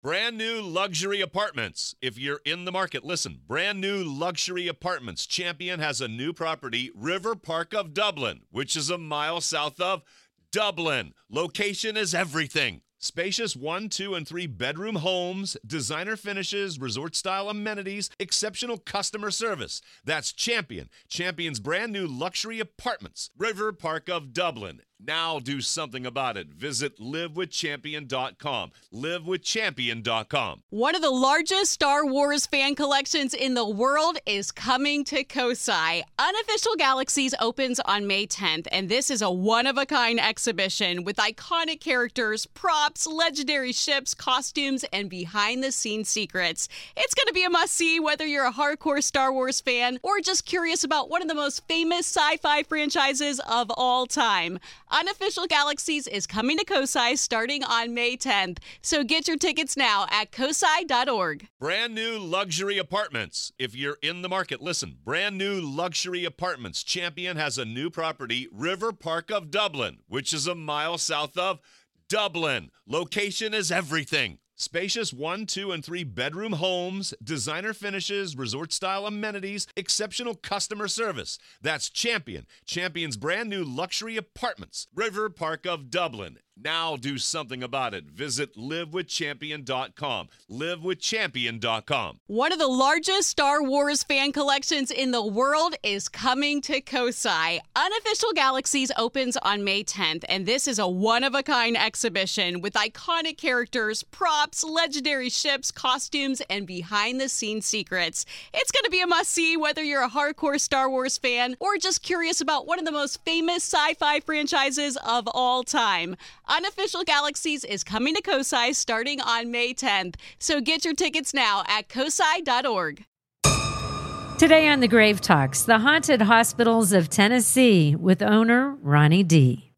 Brand new luxury apartments. If you're in the market, listen. Brand new luxury apartments. Champion has a new property, River Park of Dublin, which is a mile south of Dublin. Location is everything. Spacious 1, 2, and 3 bedroom homes, designer finishes, resort-style amenities, exceptional customer service. That's Champion. Champion's brand new luxury apartments, River Park of Dublin. Now do something about it. Visit livewithchampion.com. Livewithchampion.com. One of the largest Star Wars fan collections in the world is coming to Kosai. Unofficial Galaxies opens on May 10th, and this is a one-of-a-kind exhibition with iconic characters, props, legendary ships, costumes, and behind-the-scenes secrets. It's going to be a must-see whether you're a hardcore Star Wars fan or just curious about one of the most famous sci-fi franchises of all time. Unofficial Galaxies is coming to Kosai starting on May 10th, so get your tickets now at kosai.org. Brand new luxury apartments. If you're in the market, listen. Brand new luxury apartments. Champion has a new property, River Park of Dublin, which is a mile south of Dublin. Location is everything. Spacious 1, 2, and 3 bedroom homes, designer finishes, resort-style amenities, exceptional customer service. That's Champion. Champion's brand new luxury apartments, River Park of Dublin. Now do something about it. Visit livewithchampion.com. Livewithchampion.com. One of the largest Star Wars fan collections in the world is coming to Kosai. Unofficial Galaxies opens on May 10th, and this is a one-of-a-kind exhibition with iconic characters, props, legendary ships, costumes, and behind-the-scenes secrets. It's going to be a must-see whether you're a hardcore Star Wars fan or just curious about one of the most famous sci-fi franchises of all time. Unofficial Galaxies is coming to Kosai starting on May 10th, so get your tickets now at kosai.org. Today on The Grave Talks, the haunted hospitals of Tennessee with owner Ronnie D.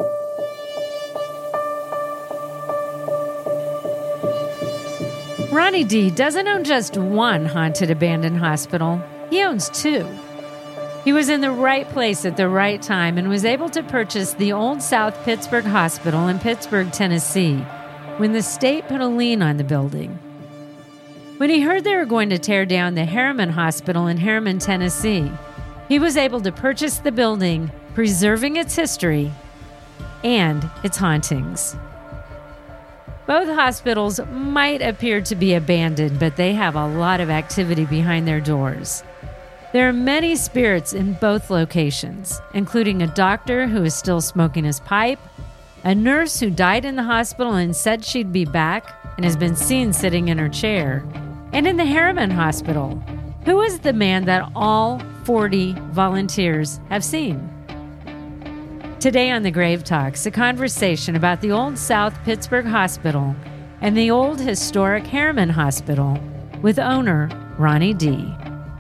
Ronnie D doesn't own just one haunted abandoned hospital. He owns 2. He was in the right place at the right time and was able to purchase the Old South Pittsburgh Hospital in Pittsburgh, Tennessee, when the state put a lien on the building. When he heard they were going to tear down the Harriman Hospital in Harriman, Tennessee, he was able to purchase the building, preserving its history and its hauntings. Both hospitals might appear to be abandoned, but they have a lot of activity behind their doors. There are many spirits in both locations, including a doctor who is still smoking his pipe, a nurse who died in the hospital and said she'd be back and has been seen sitting in her chair, and in the Harriman Hospital, who is the man that all 40 volunteers have seen. Today on The Grave Talks, a conversation about the Old South Pittsburgh Hospital and the old historic Harriman Hospital with owner Ronnie D.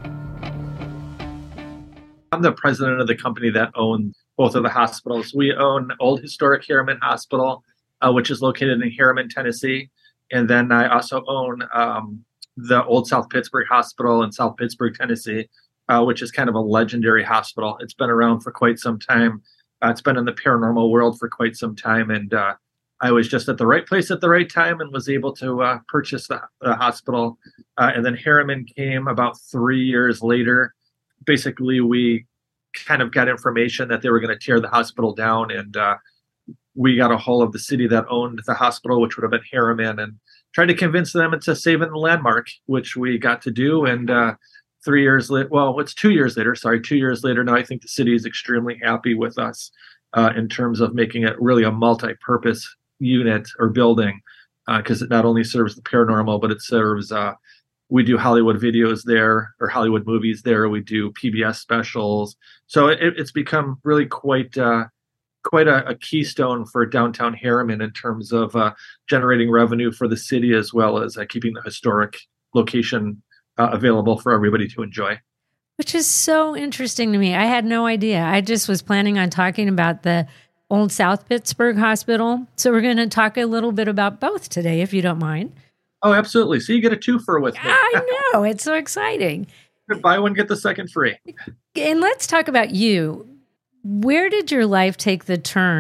I'm the president of the company that owns both of the hospitals. We own Old Historic Harriman Hospital, which is located in Harriman, Tennessee. And then I also own the Old South Pittsburgh Hospital in South Pittsburgh, Tennessee, which is kind of a legendary hospital. It's been around for quite some time. It's been in the paranormal world for quite some time. And I was just at the right place at the right time and was able to purchase the hospital. And then Harriman came about 3 years later. Basically, we kind of got information that they were going to tear the hospital down, and we got a hold of the city that owned the hospital, which would have been Harriman, and tried to convince them into saving the landmark, which we got to do. And 3 years later, well, it's 2 years later, sorry, 2 years later now, I think the city is extremely happy with us in terms of making it really a multi-purpose unit or building, because it not only serves the paranormal, but it serves we do Hollywood videos there, or Hollywood movies there. We do PBS specials. So it's become really quite a keystone for downtown Harriman in terms of generating revenue for the city, as well as keeping the historic location available for everybody to enjoy. Which is so interesting to me. I had no idea. I just was planning on talking about the Old South Pittsburgh Hospital. So we're going to talk a little bit about both today, if you don't mind. Oh, absolutely. So you get a twofer with me. I know. It's so exciting. Buy one, get the second free. And let's talk about you. Where did your life take the turn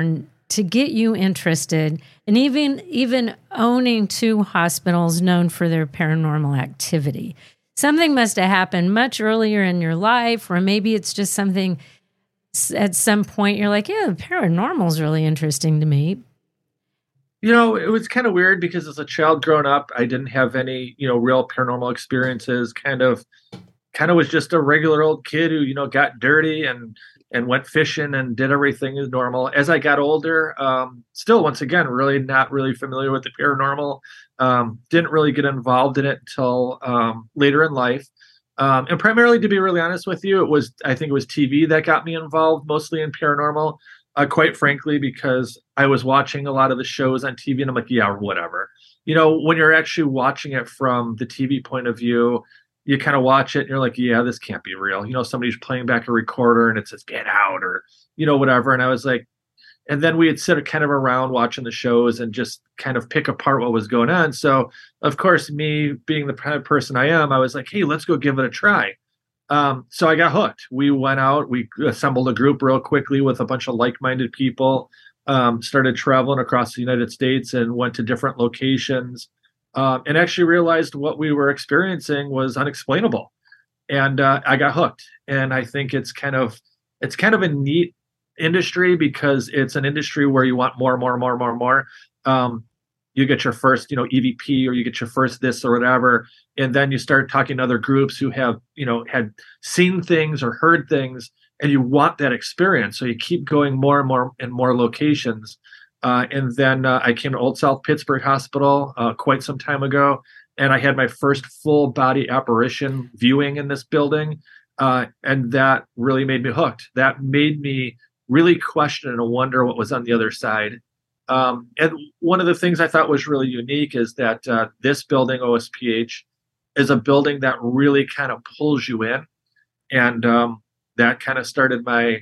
to get you interested, and even owning 2 hospitals known for their paranormal activity? Something must have happened much earlier in your life, or maybe it's just something at some point you're like, yeah, the paranormal is really interesting to me. It was kind of weird because as a child growing up, I didn't have any, real paranormal experiences. Kind of was just a regular old kid who, got dirty and went fishing and did everything as normal. As I got older, still, once again, really not really familiar with the paranormal. Didn't really get involved in it until later in life. And primarily, to be really honest with you, I think it was TV that got me involved mostly in paranormal. Quite frankly, because I was watching a lot of the shows on TV and I'm like, yeah, whatever. When you're actually watching it from the TV point of view, you kind of watch it and you're like, yeah, this can't be real. Somebody's playing back a recorder and it says, get out, or, whatever. And I was like, and then we had sit kind of around watching the shows and just kind of pick apart what was going on. So, of course, me being the kind of person I am, I was like, hey, let's go give it a try. So I got hooked. We went out, we assembled a group real quickly with a bunch of like-minded people, started traveling across the United States and went to different locations, and actually realized what we were experiencing was unexplainable. And I got hooked. And I think it's kind of a neat industry because it's an industry where you want more. You get your first, EVP, or you get your first this or whatever. And then you start talking to other groups who have, had seen things or heard things, and you want that experience. So you keep going more and more locations. And then I came to Old South Pittsburgh Hospital quite some time ago, and I had my first full body apparition viewing in this building. And that really made me hooked. That made me really question and wonder what was on the other side. And one of the things I thought was really unique is that this building, OSPH, is a building that really kind of pulls you in. And that kind of started my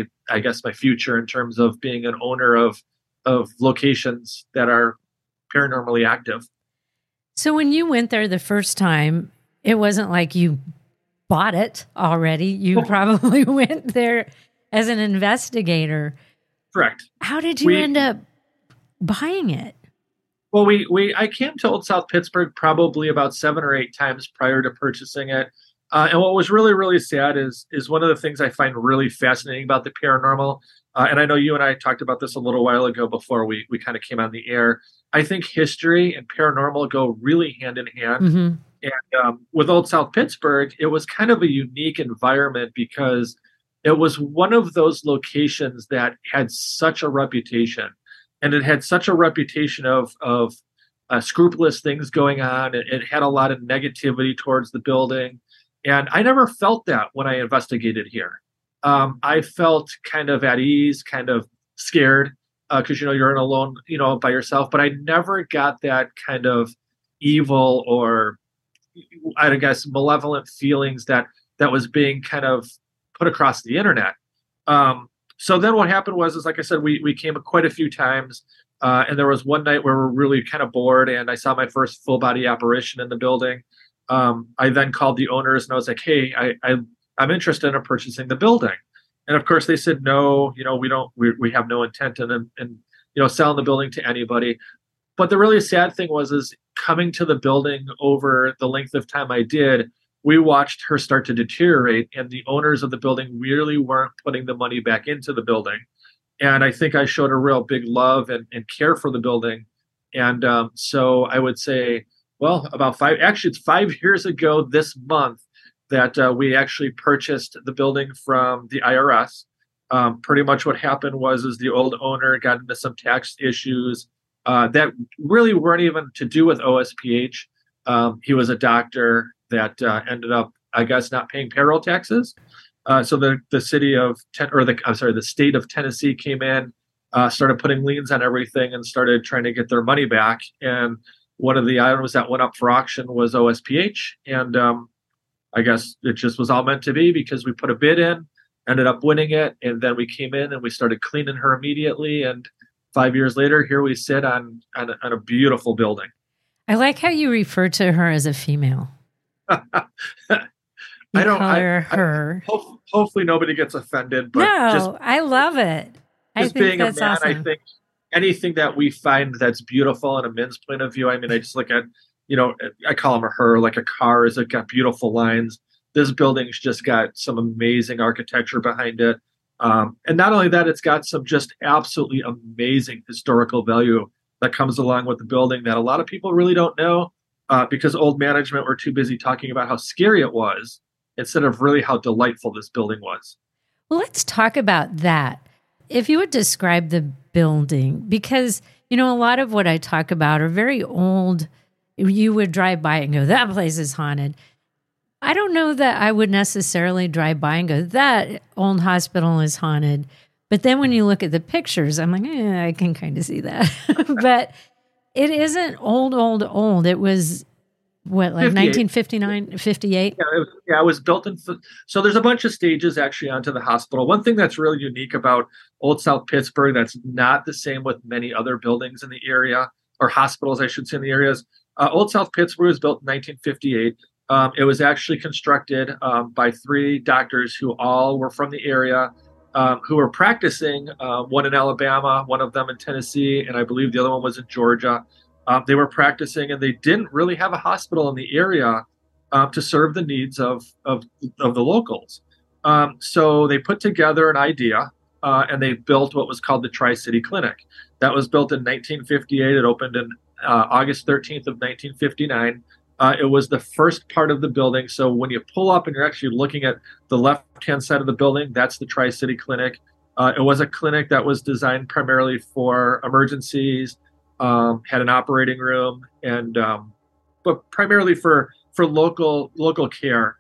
future in terms of being an owner of locations that are paranormally active. So when you went there the first time, it wasn't like you bought it already. You probably went there as an investigator. Correct. How did you end up buying it? Well, I came to Old South Pittsburgh probably about 7 or 8 times prior to purchasing it. And what was really, really sad is one of the things I find really fascinating about the paranormal. And I know you and I talked about this a little while ago before we kind of came on the air. I think history and paranormal go really hand in hand. Mm-hmm. And with Old South Pittsburgh, it was kind of a unique environment because it was one of those locations that had such a reputation. And it had such a reputation of scrupulous things going on. It had a lot of negativity towards the building. And I never felt that when I investigated here. I felt kind of at ease, kind of scared, because, you're in alone, by yourself. But I never got that kind of evil or, I guess, malevolent feelings that was being kind of put across the internet. So then what happened was like I said, we came quite a few times. And there was one night where we're really kind of bored, and I saw my first full body apparition in the building. I then called the owners and I was like, hey, I'm interested in purchasing the building. And of course they said, no, we have no intent in selling the building to anybody. But the really sad thing was coming to the building over the length of time I did, we watched her start to deteriorate, and the owners of the building really weren't putting the money back into the building. And I think I showed a real big love and care for the building. And so I would say, well, it's 5 years ago this month that we actually purchased the building from the IRS. Pretty much what happened was the old owner got into some tax issues that really weren't even to do with OSPH. He was a doctor that ended up, I guess, not paying payroll taxes. So the state of Tennessee came in, started putting liens on everything, and started trying to get their money back. And one of the items that went up for auction was OSPH. And I guess it just was all meant to be because we put a bid in, ended up winning it, and then we came in and we started cleaning her immediately. And 5 years later, here we sit on a beautiful building. I like how you refer to her as a female. Hopefully nobody gets offended. But no, I love it. I Just think being a that's man, awesome. I think anything that we find that's beautiful in a men's point of view. I mean, I just look at, I call him or her, like a car is it got beautiful lines. This building's just got some amazing architecture behind it. And not only that, it's got some just absolutely amazing historical value that comes along with the building that a lot of people really don't know because old management were too busy talking about how scary it was instead of really how delightful this building was. Well, let's talk about that. If you would describe the building, because, a lot of what I talk about are very old. You would drive by and go, that place is haunted. I don't know that I would necessarily drive by and go, that old hospital is haunted. But then when you look at the pictures, I'm like, I can kind of see that. But it isn't old. It was, what, like 1959, 58? Yeah, it was built in. So there's a bunch of stages actually onto the hospital. One thing that's really unique about Old South Pittsburgh that's not the same with many other buildings in the area, or hospitals, I should say, in the areas. Old South Pittsburgh was built in 1958. It was actually constructed by three doctors who all were from the area, who were practicing, one in Alabama, one of them in Tennessee, and I believe the other one was in Georgia. They were practicing, and they didn't really have a hospital in the area to serve the needs of the locals. So they put together an idea, and they built what was called the Tri-City Clinic. That was built in 1958. It opened in August 13th of 1959. It was the first part of the building. So when you pull up and you're actually looking at the left-hand side of the building, that's the Tri-City Clinic. It was a clinic that was designed primarily for emergencies, had an operating room, and but primarily for local care.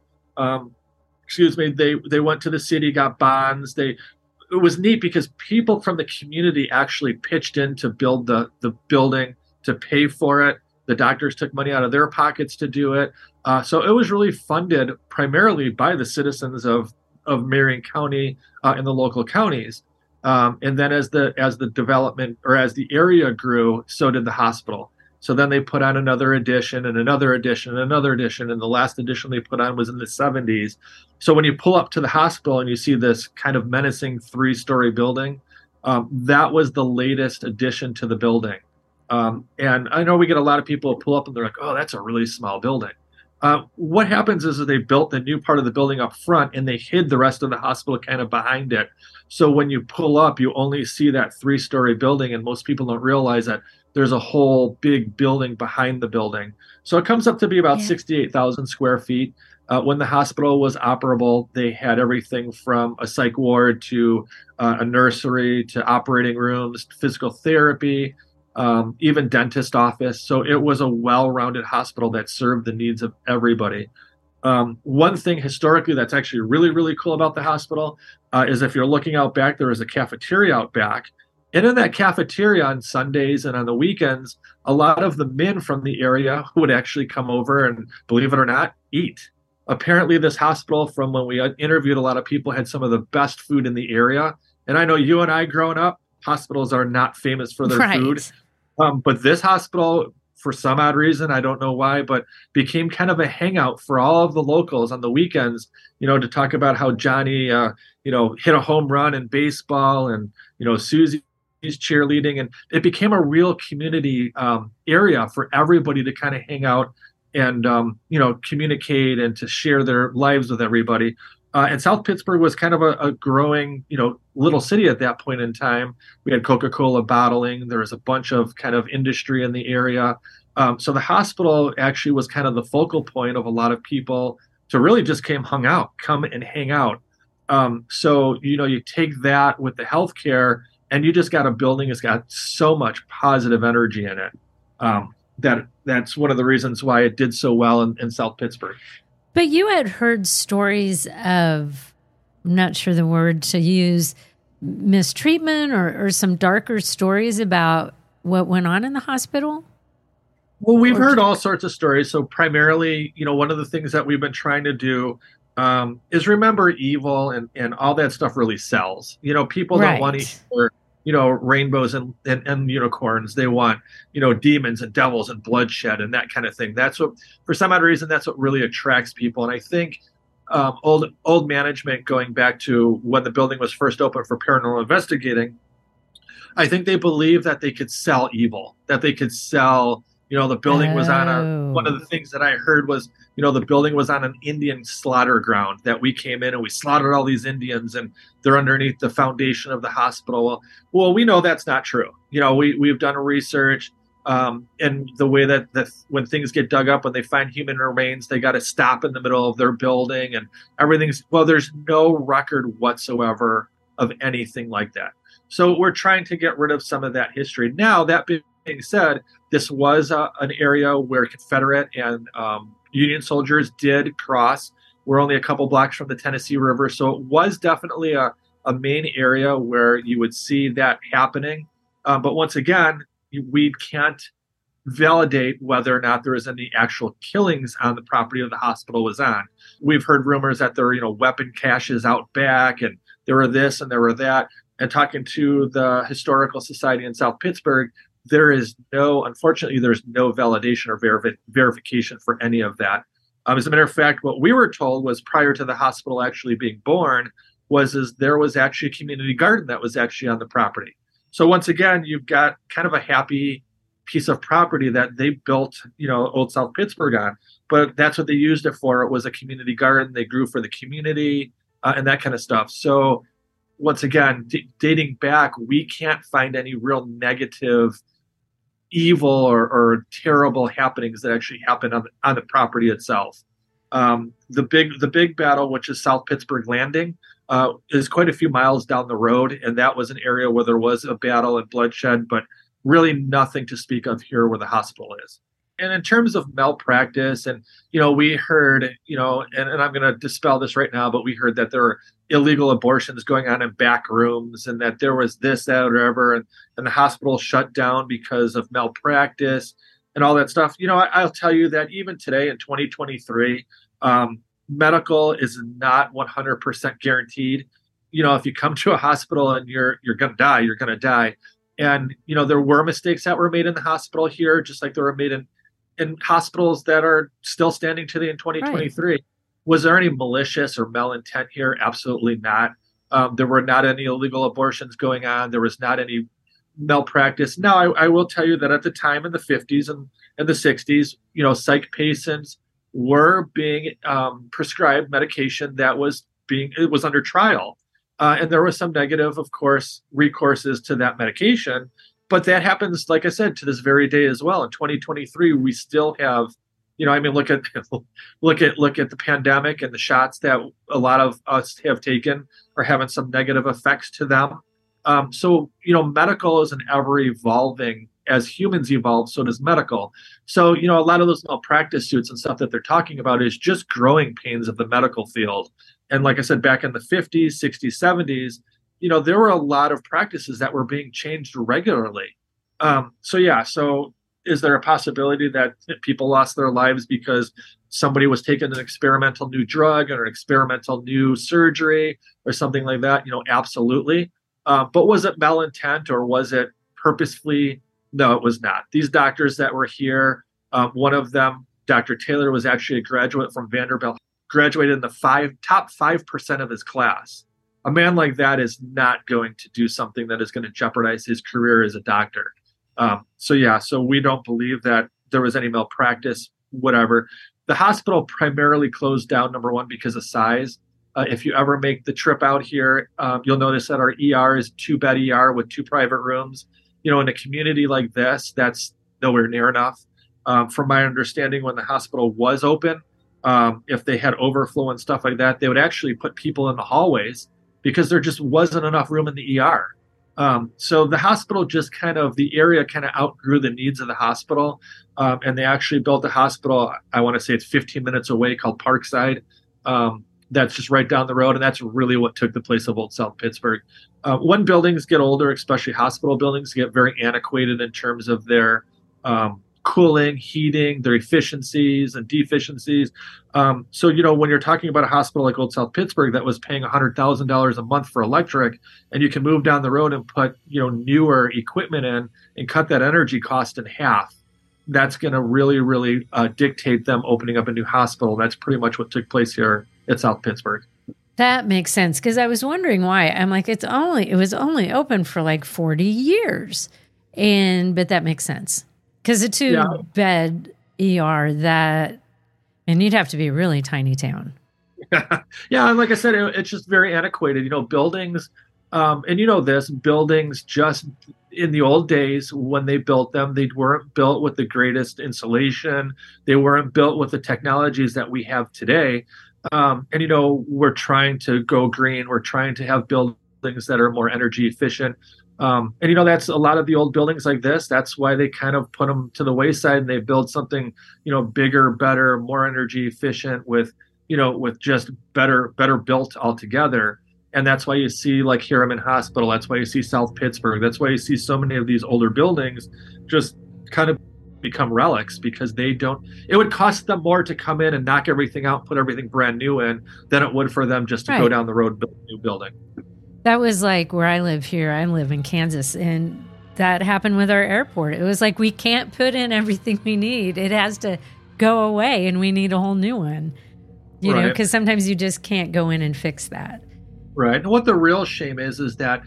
They went to the city, got bonds. It was neat because people from the community actually pitched in to build the building, to pay for it. The doctors took money out of their pockets to do it. So it was really funded primarily by the citizens of Marion County and the local counties. And then as the development, or as the area grew, so did the hospital. So then they put on another edition and another edition and another edition. And the last edition they put on was in the 70s. So when you pull up to the hospital and you see this kind of menacing 3-story building, that was the latest addition to the building. And I know we get a lot of people pull up and they're like, oh, that's a really small building. What happens is that they built the new part of the building up front and they hid the rest of the hospital kind of behind it. So when you pull up, you only see that 3-story building, and most people don't realize that there's a whole big building behind the building. So it comes up to be about 68,000 square feet. When the hospital was operable, they had everything from a psych ward to a nursery to operating rooms, physical therapy, even dentist office. So it was a well-rounded hospital that served the needs of everybody. One thing historically that's actually really, really cool about the hospital is if you're looking out back, there is a cafeteria out back. And in that cafeteria on Sundays and on the weekends, a lot of the men from the area would actually come over and, believe it or not, eat. Apparently, this hospital, from when we interviewed a lot of people, had some of the best food in the area. And I know you and I growing up, hospitals are not famous for their food. But this hospital, for some odd reason, I don't know why, but became kind of a hangout for all of the locals on the weekends, to talk about how Johnny, hit a home run in baseball, and, Susie's cheerleading. And it became a real community area for everybody to kind of hang out and, communicate and to share their lives with everybody. And South Pittsburgh was kind of a growing, little city at that point in time. We had Coca-Cola bottling. There was a bunch of kind of industry in the area. So the hospital actually was kind of the focal point of a lot of people to really just come and hang out. So, you take that with the healthcare, and you just got a building that's got so much positive energy in it. That's one of the reasons why it did so well in South Pittsburgh. But you had heard stories of, I'm not sure the word to use, mistreatment or some darker stories about what went on in the hospital? Well, we've heard all sorts of stories. So primarily, one of the things that we've been trying to do is remember evil, and all that stuff really sells. People don't want to hear, rainbows and unicorns. They want, demons and devils and bloodshed and that kind of thing. That's what, for some odd reason, that's what really attracts people. And I think old management, going back to when the building was first opened for paranormal investigating, I think they believed that they could sell evil, that they could sell, the building was on one of the things that I heard was, the building was on an Indian slaughter ground, that we came in and we slaughtered all these Indians and they're underneath the foundation of the hospital. Well, we know that's not true. We've done research, and the way that when things get dug up, when they find human remains, they got to stop in the middle of their building and there's no record whatsoever of anything like that. So we're trying to get rid of some of that history. Now, that being said, this was an area where Confederate and Union soldiers did cross. We're only a couple blocks from the Tennessee River. So it was definitely a main area where you would see that happening. But once again, we can't validate whether or not there was any actual killings on the property of the hospital was on. We've heard rumors that there were, weapon caches out back, and there were this and there were that. And talking to the Historical Society in South Pittsburgh, unfortunately, there's no validation or verification for any of that. As a matter of fact, what we were told was prior to the hospital actually being born was there was actually a community garden that was actually on the property. So once again, you've got kind of a happy piece of property that they built, Old South Pittsburgh on, but that's what they used it for. It was a community garden. They grew for the community and that kind of stuff. So once again, dating back, we can't find any real negative, evil or terrible happenings that actually happened on the property itself. The big battle, which is South Pittsburgh Landing, is quite a few miles down the road, and that was an area where there was a battle and bloodshed, but really nothing to speak of here where the hospital is. And in terms of malpractice, and we heard, and I'm going to dispel this right now, but we heard that there were illegal abortions going on in back rooms, and that there was this, that, or whatever, and the hospital shut down because of malpractice and all that stuff. I'll tell you that even today in 2023, medical is not 100% guaranteed. If you come to a hospital and you're going to die, you're going to die. And, there were mistakes that were made in the hospital here, just like they were made in hospitals that are still standing today in 2023. Right. Was there any malicious or malintent here? Absolutely not. There were not any illegal abortions going on. There was not any malpractice. Now, I will tell you that at the time in the 50s and the 60s, psych patients were being prescribed medication that was under trial. And there was some negative, of course, recourses to that medication. But that happens, like I said, to this very day as well. In 2023, we still have, look at the pandemic and the shots that a lot of us have taken are having some negative effects to them. So medical is an ever evolving. As humans evolve, so does medical. So, a lot of those malpractice suits and stuff that they're talking about is just growing pains of the medical field. And like I said, back in the 50s, 60s, 70s, there were a lot of practices that were being changed regularly. So is there a possibility that people lost their lives because somebody was taking an experimental new drug or an experimental new surgery or something like that? Absolutely. But was it malintent or was it purposefully? No, it was not. These doctors that were here, one of them, Dr. Taylor, was actually a graduate from Vanderbilt, graduated in the top 5% of his class. A man like that is not going to do something that is going to jeopardize his career as a doctor. So we don't believe that there was any malpractice, whatever. The hospital primarily closed down, number one, because of size. If you ever make the trip out here, you'll notice that our ER is 2-bed ER with 2 private rooms. In a community like this, that's nowhere near enough. From my understanding, when the hospital was open, if they had overflow and stuff like that, they would actually put people in the hallways because there just wasn't enough room in the ER. So the hospital the area outgrew the needs of the hospital. And they actually built a hospital, I want to say it's 15 minutes away, called Parkside. That's just right down the road. And that's really what took the place of Old South Pittsburgh. When buildings get older, especially hospital buildings, get very antiquated in terms of their cooling, heating, their efficiencies and deficiencies. So when you're talking about a hospital like Old South Pittsburgh that was paying $100,000 a month for electric, and you can move down the road and put newer equipment in and cut that energy cost in half, that's going to really, really dictate them opening up a new hospital. That's pretty much what took place here at South Pittsburgh. That makes sense, because I was wondering why. I'm like, it was only open for like 40 years. But that makes sense. Because a 2-bed ER and you'd have to be a really tiny town. Yeah, and like I said, it's just very antiquated. Buildings, and buildings just in the old days when they built them, they weren't built with the greatest insulation. They weren't built with the technologies that we have today. We're trying to go green. We're trying to have buildings that are more energy efficient. That's a lot of the old buildings like this. That's why they kind of put them to the wayside and they build something, bigger, better, more energy efficient with just better built altogether. And that's why you see like Harriman Hospital. That's why you see South Pittsburgh. That's why you see so many of these older buildings just kind of become relics, because it would cost them more to come in and knock everything out, put everything brand new in, than it would for them just to go down the road and build a new building. That was like where I live here. I live in Kansas, and that happened with our airport. It was like, we can't put in everything we need. It has to go away, and we need a whole new one. Because sometimes you just can't go in and fix that. Right. And what the real shame is that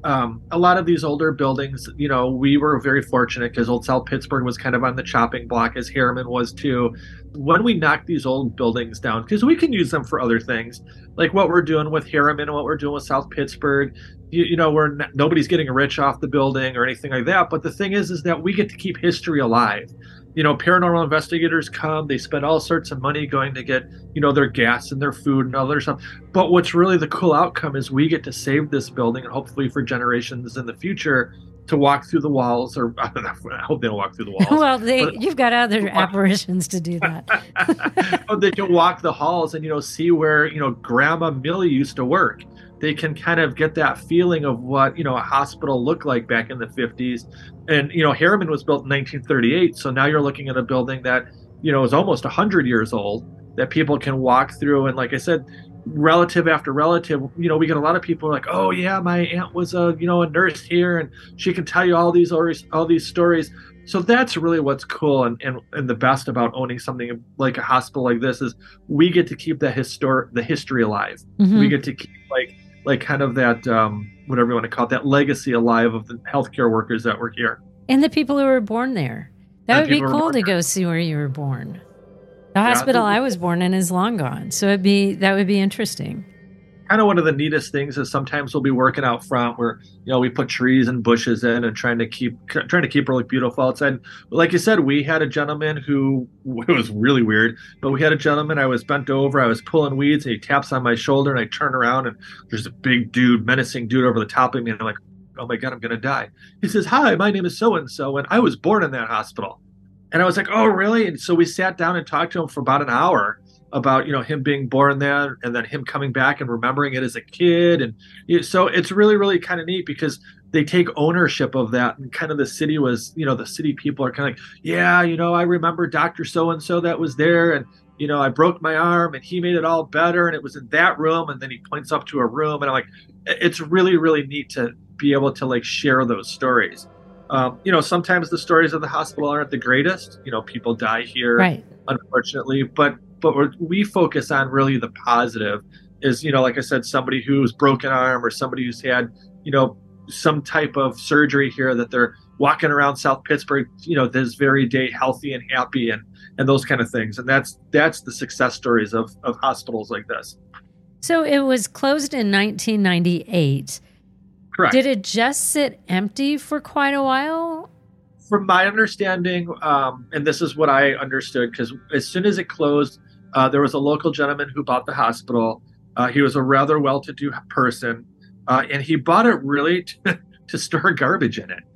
a lot of these older buildings, we were very fortunate because Old South Pittsburgh was kind of on the chopping block, as Harriman was too. When we knock these old buildings down, because we can use them for other things, like what we're doing with Harriman and what we're doing with South Pittsburgh, nobody's getting rich off the building or anything like that. But the thing is that we get to keep history alive. Paranormal investigators come, they spend all sorts of money going to get, their gas and their food and all their stuff. But what's really the cool outcome is we get to save this building, and hopefully for generations in the future to walk through the walls, or I hope they don't walk through the walls. Well, you've got other apparitions to do that. They can walk the halls and, see where, Grandma Millie used to work. They can kind of get that feeling of what, a hospital looked like back in the 50s. And, Harriman was built in 1938. So now you're looking at a building that, is almost 100 years old, that people can walk through. And like I said, relative after relative, we get a lot of people like, oh yeah, my aunt was a nurse here, and she can tell you all these stories. So that's really what's cool and the best about owning something like a hospital like this is we get to keep the history alive. Mm-hmm. We get to keep like kind of that whatever you want to call it, that legacy alive of the healthcare workers that were here and the people who were born there. That would be cool to go see where you were born. The hospital I was born in is long gone, so that would be interesting. Kind of one of the neatest things is sometimes we'll be working out front where we put trees and bushes in and trying to keep really beautiful outside. Like you said, we had a gentleman who, it was really weird, but we had a gentleman. I was bent over, I was pulling weeds, and he taps on my shoulder, and I turn around, and there's a big menacing dude over the top of me, and I'm like, oh my God, I'm gonna die. He says, hi, my name is so and so, and I was born in that hospital. And I was like, oh really? And so we sat down and talked to him for about an hour about him being born there, and then him coming back and remembering it as a kid. And so it's really, really kind of neat because they take ownership of that, and kind of the city was, the city people are kind of like, yeah, I remember Dr. So-and-so that was there, and I broke my arm and he made it all better, and it was in that room. And then he points up to a room, and I'm like, it's really, really neat to be able to like share those stories. Sometimes the stories of the hospital aren't the greatest. People die here, right, unfortunately, but what we focus on really the positive is, like I said, somebody who's broken arm or somebody who's had, some type of surgery here, that they're walking around South Pittsburgh, this very day healthy and happy and those kind of things. And that's the success stories of hospitals like this. So it was closed in 1998. Correct. Did it just sit empty for quite a while? From my understanding, and this is what I understood, because as soon as it closed, there was a local gentleman who bought the hospital. He was a rather well-to-do person, and he bought it really to store garbage in it.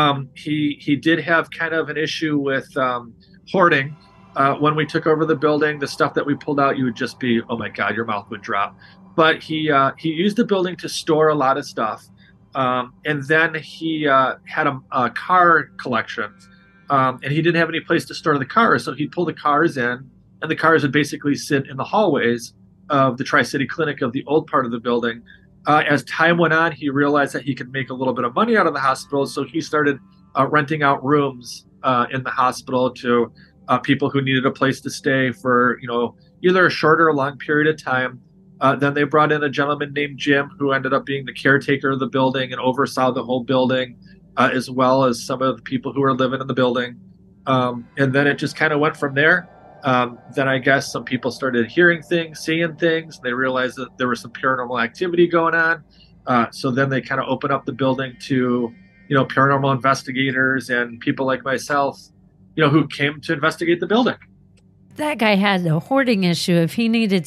He did have kind of an issue with hoarding. When we took over the building, the stuff that we pulled out, you would just be, oh my God, your mouth would drop. But he used the building to store a lot of stuff. And then he had a car collection, and he didn't have any place to store the cars. So he'd pull the cars in, and the cars would basically sit in the hallways of the Tri-City Clinic of the old part of the building. As time went on, he realized that he could make a little bit of money out of the hospital. So he started renting out rooms in the hospital to people who needed a place to stay for, either a short or a long period of time. Then they brought in a gentleman named Jim, who ended up being the caretaker of the building and oversaw the whole building, as well as some of the people who were living in the building. And then it just kind of went from there. Then I guess some people started hearing things, seeing things. They realized that there was some paranormal activity going on. So then they kind of opened up the building to, paranormal investigators and people like myself, who came to investigate the building. That guy had a hoarding issue if he needed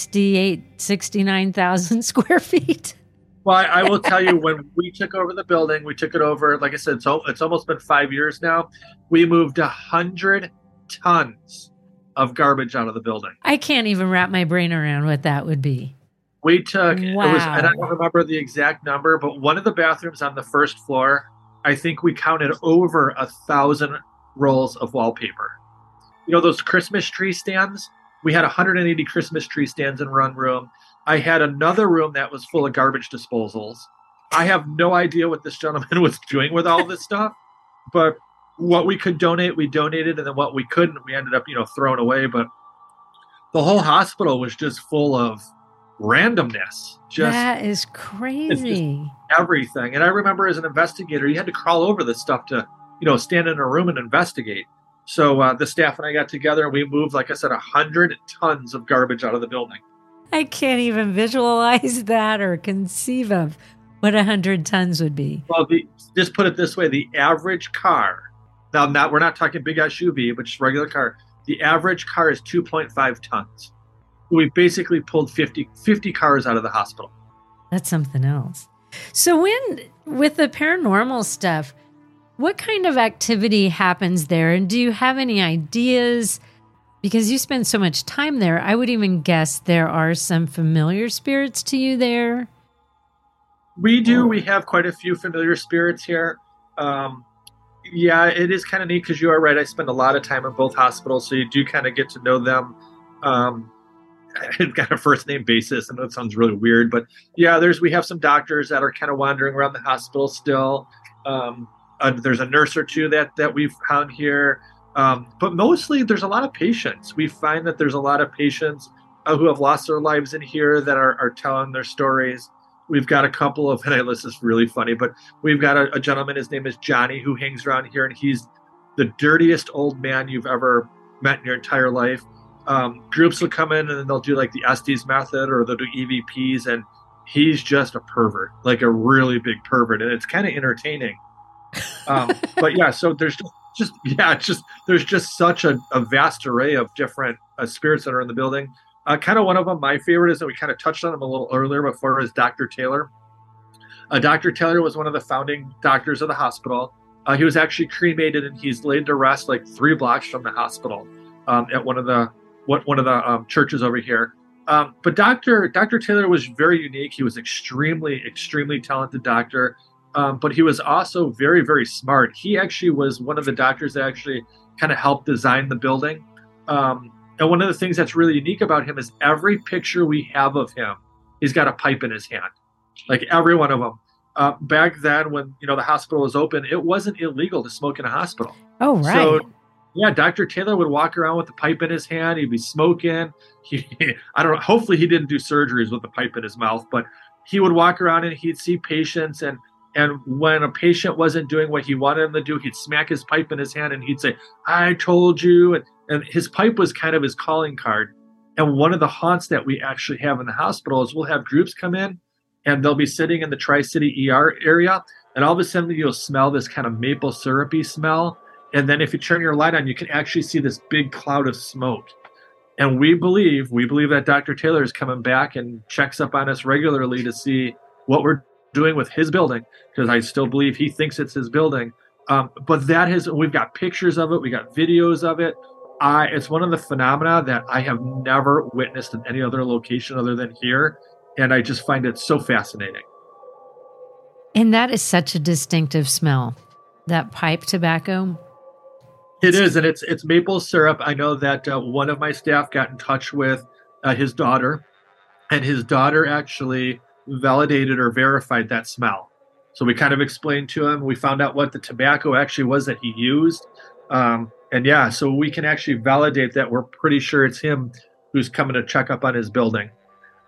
69,000 square feet. Well, I will tell you, when we took over the building, we took it over, like I said, it's almost been 5 years now. We moved 100 tons of garbage out of the building. I can't even wrap my brain around what that would be. We took, wow. And I don't remember the exact number, but one of the bathrooms on the first floor, I think we counted over 1,000 rolls of wallpaper. Those Christmas tree stands? We had 180 Christmas tree stands in one room. I had another room that was full of garbage disposals. I have no idea what this gentleman was doing with all this stuff, but what we could donate, we donated, and then what we couldn't, we ended up, throwing away. But the whole hospital was just full of randomness. That is crazy. Everything. And I remember as an investigator, you had to crawl over this stuff to, stand in a room and investigate. So the staff and I got together and we moved, like I said, 100 tons of garbage out of the building. I can't even visualize that or conceive of what 100 tons would be. Well, just put it this way, the average car, now we're not talking big SUV, but just regular car, the average car is 2.5 tons. We basically pulled 50 cars out of the hospital. That's something else. So with the paranormal stuff, what kind of activity happens there? And do you have any ideas? Because you spend so much time there, I would even guess there are some familiar spirits to you there. We do. We have quite a few familiar spirits here. Yeah, it is kind of neat because you are right. I spend a lot of time in both hospitals, so you do kind of get to know them. It's got a first name basis. I know it sounds really weird, but yeah, we have some doctors that are kind of wandering around the hospital still. There's a nurse or two that we've found here. But mostly there's a lot of patients. We find that there's a lot of patients who have lost their lives in here that are telling their stories. We've got a couple of, and this is really funny, but we've got a gentleman, his name is Johnny, who hangs around here, and he's the dirtiest old man you've ever met in your entire life. Groups will come in and they'll do like the Estes method or they'll do EVPs, and he's just a pervert, like a really big pervert, and it's kind of entertaining. But yeah, so there's there's just such a vast array of different spirits that are in the building. Kind of one of them, my favorite, is that we kind of touched on him a little earlier before, is Dr. Taylor. Dr. Taylor was one of the founding doctors of the hospital. He was actually cremated and he's laid to rest like 3 blocks from the hospital at one of the churches over here. But Dr. Taylor was very unique. He was extremely, extremely talented doctor. But he was also very, very smart. He actually was one of the doctors that actually kind of helped design the building. And one of the things that's really unique about him is every picture we have of him, he's got a pipe in his hand, like every one of them. Back then, when the hospital was open, it wasn't illegal to smoke in a hospital. Oh, right. So, yeah, Dr. Taylor would walk around with the pipe in his hand. He'd be smoking. I don't know. Hopefully, he didn't do surgeries with the pipe in his mouth, but he would walk around and he'd see patients, and when a patient wasn't doing what he wanted him to do, he'd smack his pipe in his hand and he'd say, "I told you." And his pipe was kind of his calling card. And one of the haunts that we actually have in the hospital is we'll have groups come in and they'll be sitting in the Tri-City ER area. And all of a sudden you'll smell this kind of maple syrupy smell. And then if you turn your light on, you can actually see this big cloud of smoke. And we believe that Dr. Taylor is coming back and checks up on us regularly to see what we're doing with his building, because I still believe he thinks it's his building. But we've got pictures of it. We got videos of it. It's one of the phenomena that I have never witnessed in any other location other than here. And I just find it so fascinating. And that is such a distinctive smell, that pipe tobacco. It is. And it's maple syrup. I know that one of my staff got in touch with his daughter, and his daughter actually validated or verified that smell. So we kind of explained to him, we found out what the tobacco actually was that he used. And yeah, so we can actually validate that. We're pretty sure it's him who's coming to check up on his building.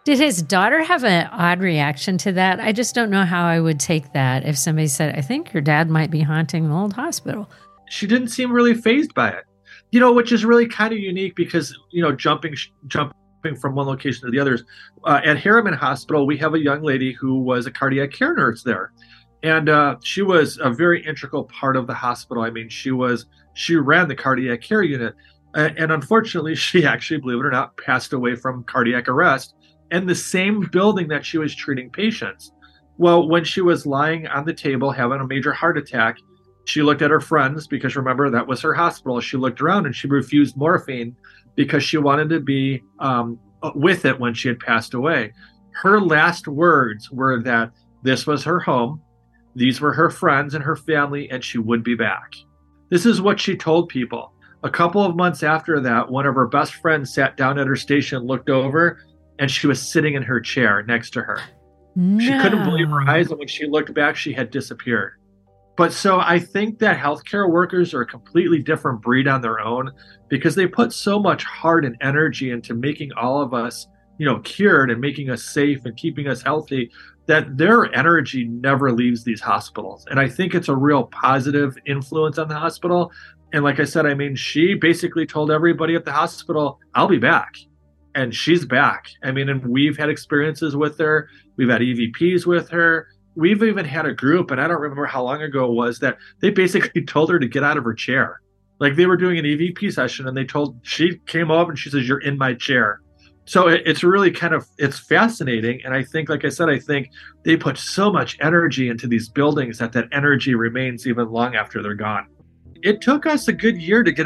Did his daughter have an odd reaction to that? I just don't know how I would take that if somebody said, I think your dad might be haunting the old hospital. She didn't seem really fazed by it, which is really kind of unique because, jumping from one location to the others. At Harriman Hospital, we have a young lady who was a cardiac care nurse there. And she was a very integral part of the hospital. I mean, she ran the cardiac care unit. And unfortunately, she actually, believe it or not, passed away from cardiac arrest in the same building that she was treating patients. Well, when she was lying on the table having a major heart attack, she looked at her friends because, remember, that was her hospital. She looked around and she refused morphine because she wanted to be with it when she had passed away. Her last words were that this was her home, these were her friends and her family, and she would be back. This is what she told people. A couple of months after that, one of her best friends sat down at her station, looked over, and she was sitting in her chair next to her. No. She couldn't believe her eyes, and when she looked back, she had disappeared. But so I think that healthcare workers are a completely different breed on their own because they put so much heart and energy into making all of us, cured and making us safe and keeping us healthy, that their energy never leaves these hospitals. And I think it's a real positive influence on the hospital. And like I said, I mean, she basically told everybody at the hospital, I'll be back. And she's back. I mean, and we've had experiences with her. We've had EVPs with her. We've even had a group, and I don't remember how long ago it was, that they basically told her to get out of her chair. Like they were doing an EVP session and she came up and she says, you're in my chair. So it's really it's fascinating. And I think, like I said, I think they put so much energy into these buildings that energy remains even long after they're gone. It took us a good year to get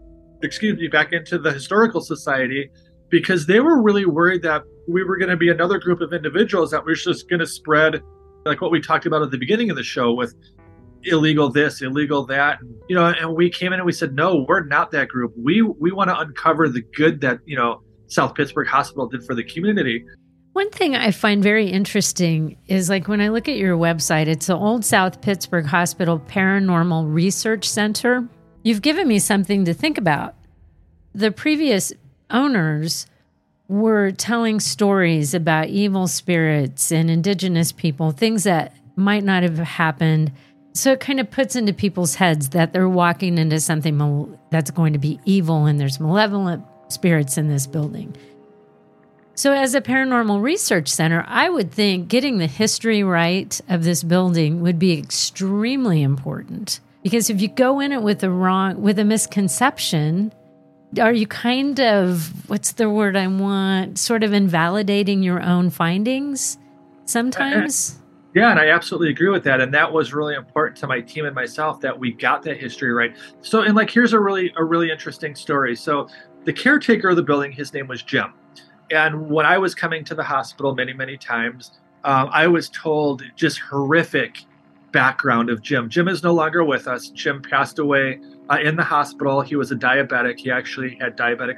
back into the Historical Society because they were really worried that we were going to be another group of individuals that were just going to spread, like what we talked about at the beginning of the show with illegal this, illegal that, and we came in and we said, no, we're not that group. We want to uncover the good that, South Pittsburgh Hospital did for the community. One thing I find very interesting is like when I look at your website, it's the Old South Pittsburgh Hospital Paranormal Research Center. You've given me something to think about. The previous owners were telling stories about evil spirits and indigenous people, things that might not have happened. So it kind of puts into people's heads that they're walking into something that's going to be evil and there's malevolent spirits in this building. So as a paranormal research center, I would think getting the history right of this building would be extremely important. Because if you go in it with a misconception, are you kind of, what's the word I want, sort of invalidating your own findings sometimes? Yeah, and I absolutely agree with that. And that was really important to my team and myself that we got that history right. So, and like, here's a really interesting story. So the caretaker of the building, his name was Jim. And when I was coming to the hospital many, many times, I was told just horrific background of Jim. Jim is no longer with us. Jim passed away in the hospital. He was a diabetic. He actually had diabetic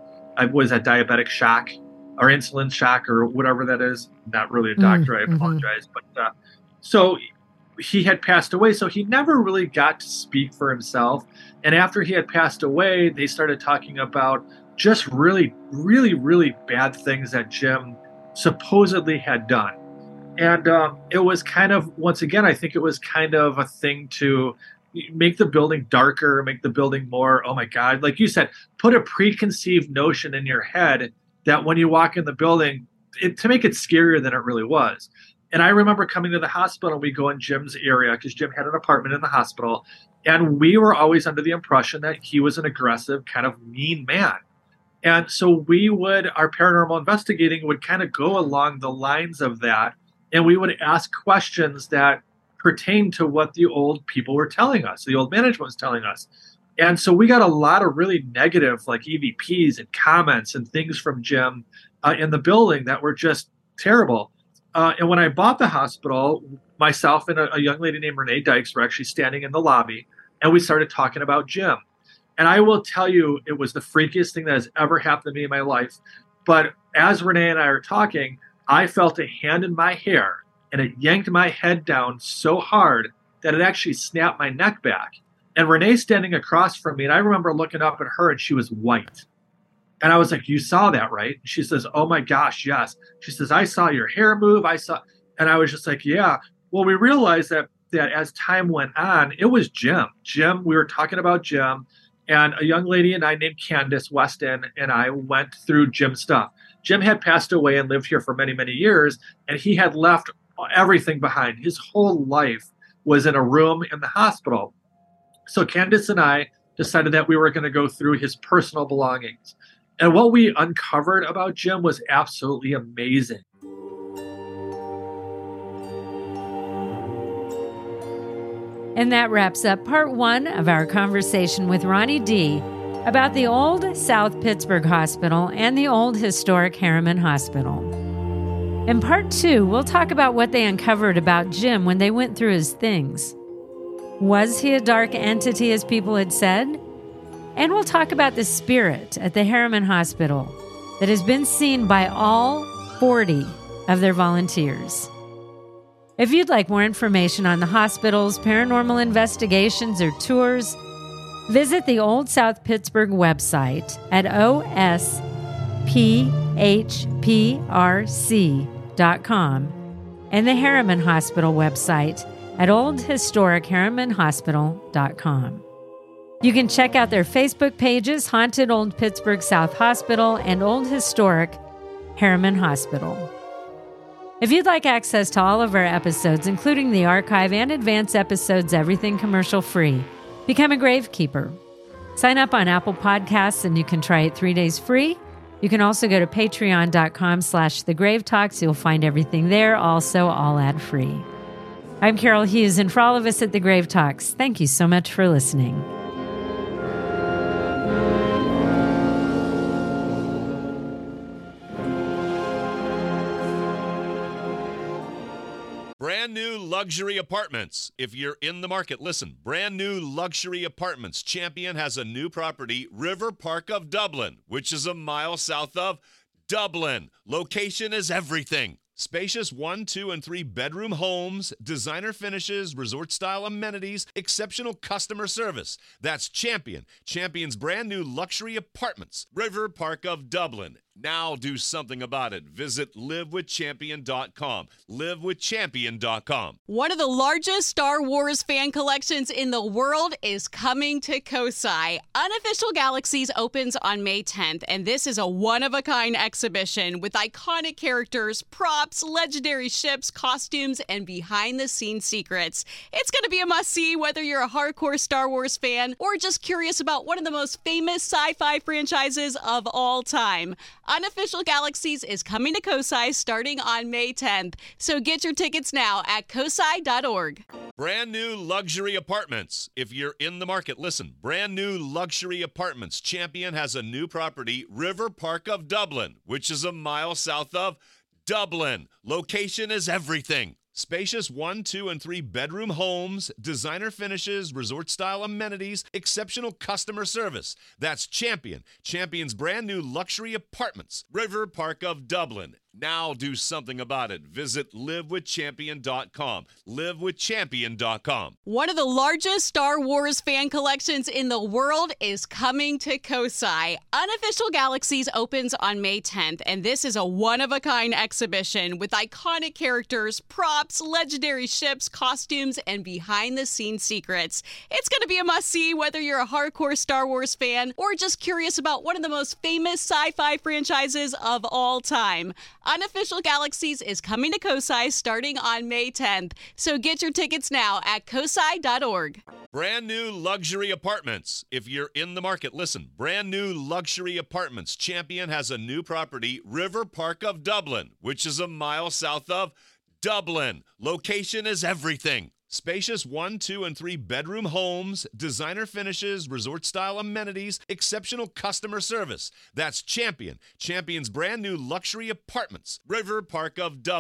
shock or insulin shock or whatever that is. Not really a doctor. I apologize. But so he had passed away. So he never really got to speak for himself. And after he had passed away, they started talking about just really, really, really bad things that Jim supposedly had done. And it was kind of, once again, I think it was kind of a thing to make the building darker, make the building more, oh my God, like you said, put a preconceived notion in your head that when you walk in the building, to make it scarier than it really was. And I remember coming to the hospital and we go in Jim's area because Jim had an apartment in the hospital. And we were always under the impression that he was an aggressive, kind of mean man. And so our paranormal investigating would kind of go along the lines of that. And we would ask questions that pertain to what the old people were telling us, the old management was telling us. And so we got a lot of really negative, like EVPs and comments and things from Jim in the building that were just terrible. And when I bought the hospital, myself and a young lady named Renee Dykes were actually standing in the lobby, and we started talking about Jim. And I will tell you, it was the freakiest thing that has ever happened to me in my life. But as Renee and I are talking, I felt a hand in my hair, and it yanked my head down so hard that it actually snapped my neck back. And Renee standing across from me, and I remember looking up at her, and she was white. And I was like, you saw that, right? She says, oh my gosh, yes. She says, I saw your hair move. And I was just like, yeah. Well, we realized that as time went on, it was Jim. We were talking about Jim, and a young lady and I named Candace Weston and I went through Jim's stuff. Jim had passed away and lived here for many, many years, and he had left everything behind. His whole life was in a room in the hospital. So Candace and I decided that we were going to go through his personal belongings. And what we uncovered about Jim was absolutely amazing. And that wraps up part 1 of our conversation with Ronnie D. about the old South Pittsburgh Hospital and the old historic Harriman Hospital. In part 2, we'll talk about what they uncovered about Jim when they went through his things. Was he a dark entity, as people had said? And we'll talk about the spirit at the Harriman Hospital that has been seen by all 40 of their volunteers. If you'd like more information on the hospitals, paranormal investigations, or tours, visit the Old South Pittsburgh website at osphrc.com and the Harriman Hospital website at oldhistoricharrimanhospital.com. You can check out their Facebook pages, Haunted Old Pittsburgh South Hospital and Old Historic Harriman Hospital. If you'd like access to all of our episodes, including the archive and advance episodes, everything commercial free, become a Gravekeeper. Sign up on Apple Podcasts and you can try it 3 days free. You can also go to patreon.com/thegravetalks. You'll find everything there, also all ad-free. I'm Carol Hughes, and for all of us at The Grave Talks, thank you so much for listening. Brand new luxury apartments. If you're in the market, listen. Brand new luxury apartments. Champion has a new property, River Park of Dublin, which is a mile south of Dublin. Location is everything. Spacious 1, 2, and 3 bedroom homes, designer finishes, resort-style amenities, exceptional customer service. That's Champion. Champion's brand new luxury apartments. River Park of Dublin. Now do something about it. Visit livewithchampion.com. Livewithchampion.com. One of the largest Star Wars fan collections in the world is coming to Kosai. Unofficial Galaxies opens on May 10th, and this is a one-of-a-kind exhibition with iconic characters, props, legendary ships, costumes, and behind-the-scenes secrets. It's going to be a must-see whether you're a hardcore Star Wars fan or just curious about one of the most famous sci-fi franchises of all time. Unofficial Galaxies is coming to Kosai starting on May 10th, so get your tickets now at kosai.org. Brand new luxury apartments. If you're in the market, listen. Brand new luxury apartments. Champion has a new property, River Park of Dublin, which is a mile south of Dublin. Location is everything. Spacious 1, 2, and 3 bedroom homes, designer finishes, resort-style amenities, exceptional customer service. That's Champion. Champion's brand new luxury apartments. River Park of Dublin. Now do something about it. Visit livewithchampion.com. Livewithchampion.com. One of the largest Star Wars fan collections in the world is coming to Kosai. Unofficial Galaxies opens on May 10th, and this is a one-of-a-kind exhibition with iconic characters, props, legendary ships, costumes, and behind-the-scenes secrets. It's going to be a must-see whether you're a hardcore Star Wars fan or just curious about one of the most famous sci-fi franchises of all time. Unofficial Galaxies is coming to Kosai starting on May 10th, so get your tickets now at kosai.org. Brand new luxury apartments. If you're in the market, listen. Brand new luxury apartments. Champion has a new property, River Park of Dublin, which is a mile south of Dublin. Location is everything. Spacious 1, 2, and 3 bedroom homes, designer finishes, resort-style amenities, exceptional customer service. That's Champion. Champion's brand new luxury apartments. River Park of Dublin.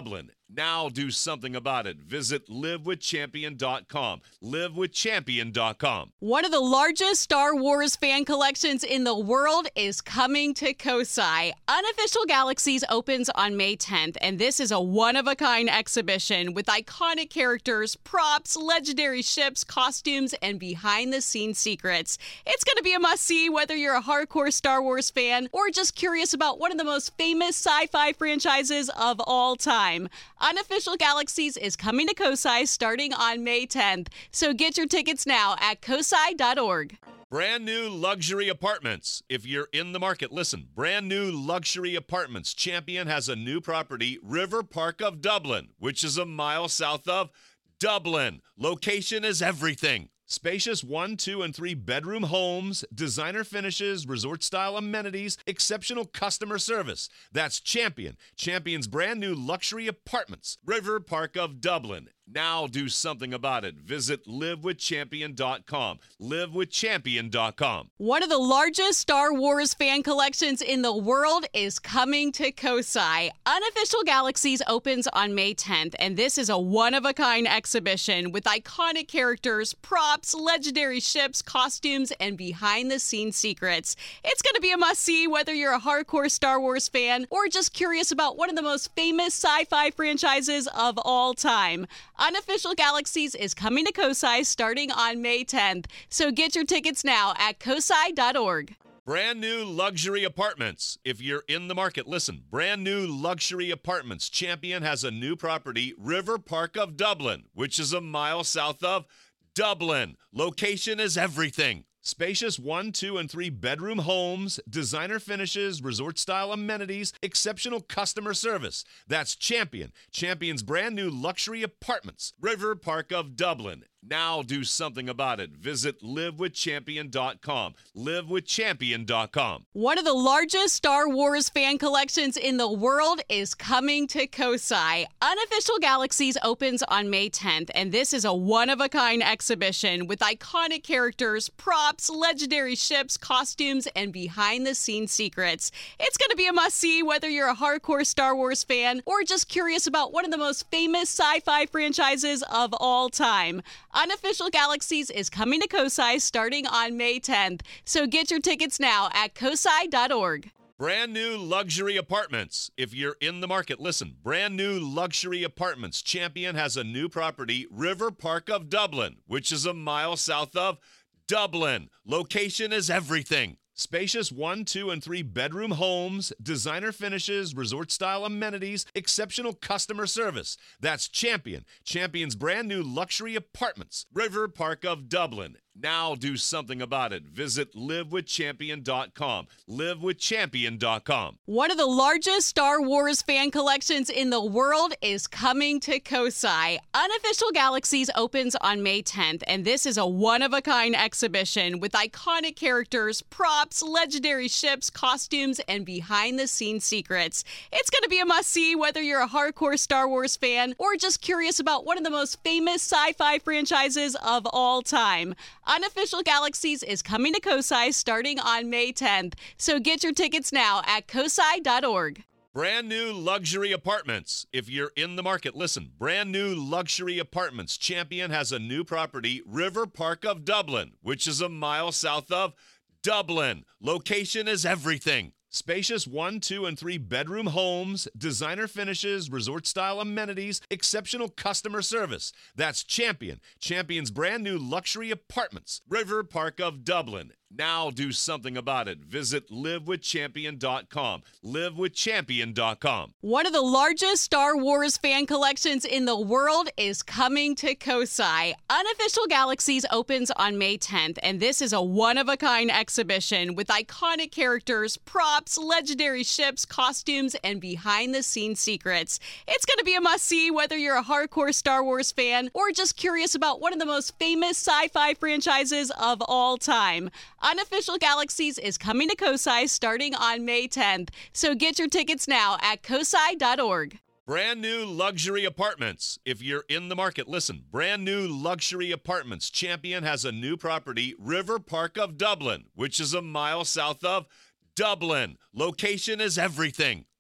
Now do something about it. Visit livewithchampion.com. Livewithchampion.com. One of the largest Star Wars fan collections in the world is coming to Kosai. Unofficial Galaxies opens on May 10th, and this is a one-of-a-kind exhibition with iconic characters, props, legendary ships, costumes, and behind-the-scenes secrets. It's going to be a must-see whether you're a hardcore Star Wars fan or just curious about one of the most famous sci-fi franchises of all time. Unofficial Galaxies is coming to Kosai starting on May 10th, so get your tickets now at kosai.org. Brand new luxury apartments. If you're in the market, listen. Brand new luxury apartments. Champion has a new property, River Park of Dublin, which is a mile south of Dublin. Location is everything. Spacious 1, 2, and 3 bedroom homes, designer finishes, resort-style amenities, exceptional customer service. That's Champion. Champion's brand new luxury apartments. River Park of Dublin. Now do something about it. Visit livewithchampion.com. Livewithchampion.com. One of the largest Star Wars fan collections in the world is coming to Kosai. Unofficial Galaxies opens on May 10th, and this is a one-of-a-kind exhibition with iconic characters, props, legendary ships, costumes, and behind-the-scenes secrets. It's going to be a must-see whether you're a hardcore Star Wars fan or just curious about one of the most famous sci-fi franchises of all time. Unofficial Galaxies is coming to Kosai starting on May 10th, so get your tickets now at kosai.org. Brand new luxury apartments. If you're in the market, listen. Brand new luxury apartments. Champion has a new property, River Park of Dublin, which is a mile south of Dublin. Location is everything. Spacious 1, 2, and 3 bedroom homes, designer finishes, resort-style amenities, exceptional customer service. That's Champion. Champion's brand new luxury apartments. River Park of Dublin. Now do something about it. Visit livewithchampion.com. Livewithchampion.com. One of the largest Star Wars fan collections in the world is coming to Kosai. Unofficial Galaxies opens on May 10th, and this is a one-of-a-kind exhibition with iconic characters, props, legendary ships, costumes, and behind-the-scenes secrets. It's going to be a must-see whether you're a hardcore Star Wars fan or just curious about one of the most famous sci-fi franchises of all time. Unofficial Galaxies is coming to Kosai starting on May 10th, so get your tickets now at kosai.org. Brand new luxury apartments. If you're in the market, listen. Brand new luxury apartments. Champion has a new property, River Park of Dublin, which is a mile south of Dublin. Location is everything. Spacious 1, 2, and 3 bedroom homes, designer finishes, resort-style amenities, exceptional customer service. That's Champion. Champion's brand new luxury apartments. River Park of Dublin. Now do something about it. Visit livewithchampion.com. Livewithchampion.com. One of the largest Star Wars fan collections in the world is coming to Kosai. Unofficial Galaxies opens on May 10th, and this is a one-of-a-kind exhibition with iconic characters, props, legendary ships, costumes, and behind-the-scenes secrets. It's going to be a must-see whether you're a hardcore Star Wars fan or just curious about one of the most famous sci-fi franchises of all time. Unofficial Galaxies is coming to Kosai starting on May 10th, so get your tickets now at kosai.org. Brand new luxury apartments. If you're in the market, listen. Brand new luxury apartments. Champion has a new property, River Park of Dublin, which is a mile south of Dublin. Location is everything. Spacious 1, 2, and 3 bedroom homes, designer finishes, resort-style amenities, exceptional customer service. That's Champion. Champion's brand new luxury apartments. River Park of Dublin. Now do something about it. Visit livewithchampion.com. Livewithchampion.com. One of the largest Star Wars fan collections in the world is coming to Kosai. Unofficial Galaxies opens on May 10th, and this is a one-of-a-kind exhibition with iconic characters, props, legendary ships, costumes, and behind-the-scenes secrets. It's going to be a must-see whether you're a hardcore Star Wars fan or just curious about one of the most famous sci-fi franchises of all time. Unofficial Galaxies is coming to Kosai starting on May 10th, so get your tickets now at kosai.org. Brand new luxury apartments. If you're in the market, listen. Brand new luxury apartments. Champion has a new property, River Park of Dublin, which is a mile south of Dublin. Location is everything.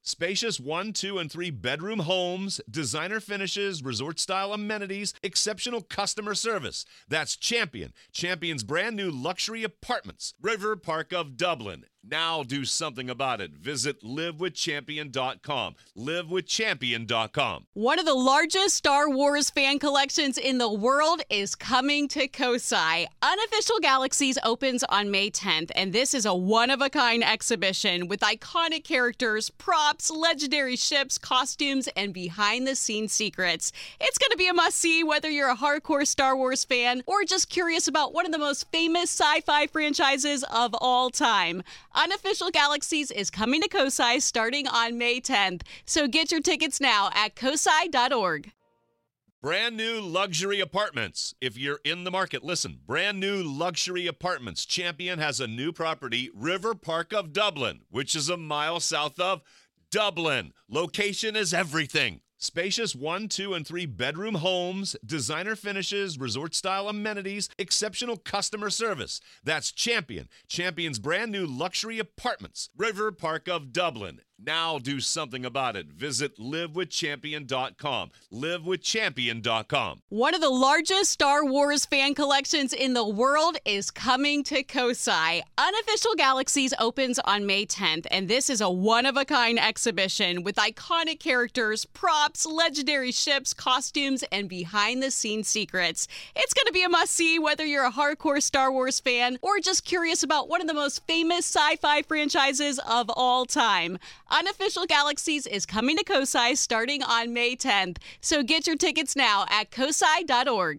Spacious 1, 2, and 3 bedroom homes, designer finishes, resort-style amenities, exceptional customer service. That's Champion. Champion's brand new luxury apartments. River Park of Dublin. Now do something about it. Visit livewithchampion.com. livewithchampion.com. One of the largest Star Wars fan collections in the world is coming to Kosai. Unofficial Galaxies opens on May 10th, and this is a one-of-a-kind exhibition with iconic characters, props, legendary ships, costumes, and behind-the-scenes secrets. It's going to be a must-see whether you're a hardcore Star Wars fan or just curious about one of the most famous sci-fi franchises of all time. Unofficial Galaxies is coming to Kosai starting on May 10th, so get your tickets now at kosai.org. Brand new luxury apartments. If you're in the market, listen. Brand new luxury apartments. Champion has a new property, River Park of Dublin, which is a mile south of Dublin. Location is everything. Spacious 1, 2, and 3 bedroom homes, designer finishes, resort-style amenities, exceptional customer service. That's Champion. Champion's brand new luxury apartments. River Park of Dublin. Now do something about it. Visit livewithchampion.com. livewithchampion.com. One of the largest Star Wars fan collections in the world is coming to Kosai. Unofficial Galaxies opens on May 10th, and this is a one-of-a-kind exhibition with iconic characters, props, legendary ships, costumes, and behind-the-scenes secrets. It's going to be a must-see whether you're a hardcore Star Wars fan or just curious about one of the most famous sci-fi franchises of all time. Unofficial Galaxies is coming to Kosai starting on May 10th, so get your tickets now at kosai.org.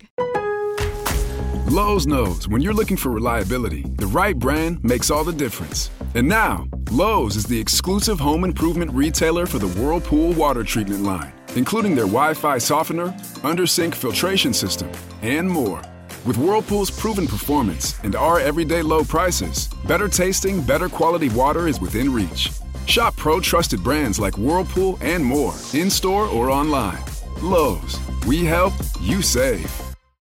Lowe's knows when you're looking for reliability, the right brand makes all the difference. And now, Lowe's is the exclusive home improvement retailer for the Whirlpool water treatment line, including their Wi-Fi softener, under-sink filtration system, and more. With Whirlpool's proven performance and our everyday low prices, better tasting, better quality water is within reach. Shop pro-trusted brands like Whirlpool and more, in-store or online. Lowe's, we help, you save.